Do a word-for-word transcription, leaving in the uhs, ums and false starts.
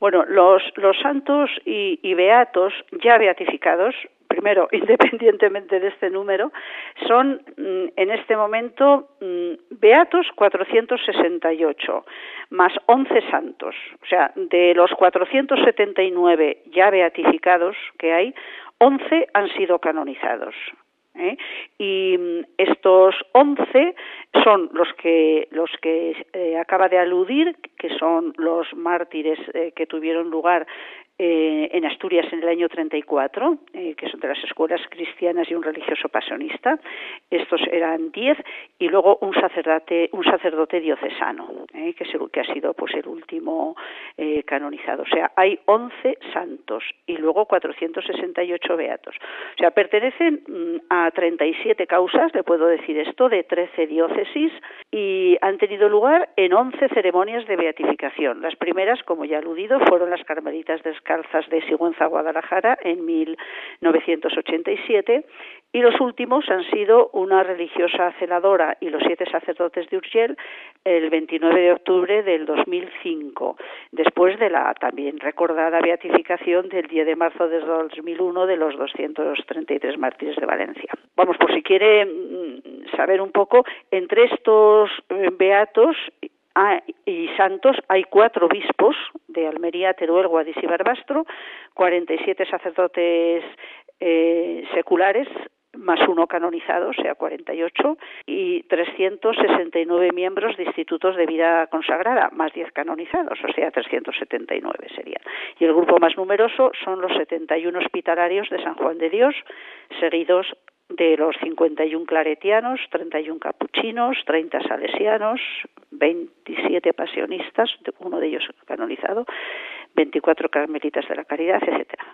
Bueno, los, los santos y, y beatos ya beatificados, primero, independientemente de este número, son en este momento beatos cuatrocientos sesenta y ocho, más once santos. O sea, de los cuatrocientos setenta y nueve ya beatificados que hay, once han sido canonizados. ¿Eh? Y estos once son los que los que eh, acaba de aludir, que son los mártires eh, que tuvieron lugar eh, en Asturias en el año treinta y cuatro, eh, que son de las escuelas cristianas y un religioso pasionista. Estos eran diez, y luego un sacerdote un sacerdote diocesano, eh, que, es el, que ha sido pues el último eh, canonizado. O sea, hay once santos y luego cuatrocientos sesenta y ocho beatos. O sea, pertenecen mm, a treinta y siete causas, le puedo decir esto, de trece diócesis, y han tenido lugar en once ceremonias de beatificación. Las primeras, como ya he aludido, fueron las Carmelitas Descalzas de Sigüenza, Guadalajara, en mil novecientos ochenta y siete, y los últimos han sido una religiosa celadora y los siete sacerdotes de Urgell el veintinueve de octubre del dos mil cinco, después de la también recordada beatificación del diez de marzo de dos mil uno de los doscientos treinta y tres mártires de Valencia. Vamos, por si quiere saber un poco, entre estos beatos y santos hay cuatro obispos de Almería, Teruel, Guadix y Barbastro, cuarenta y siete sacerdotes eh, seculares, más uno canonizado, o sea, cuarenta y ocho, y trescientos sesenta y nueve miembros de institutos de vida consagrada, más diez canonizados, o sea, trescientos setenta y nueve serían. Y el grupo más numeroso son los setenta y uno hospitalarios de San Juan de Dios, seguidos de los cincuenta y uno claretianos, treinta y uno capuchinos, treinta salesianos, veintisiete pasionistas, uno de ellos canonizado, veinticuatro carmelitas de la Caridad, etcétera.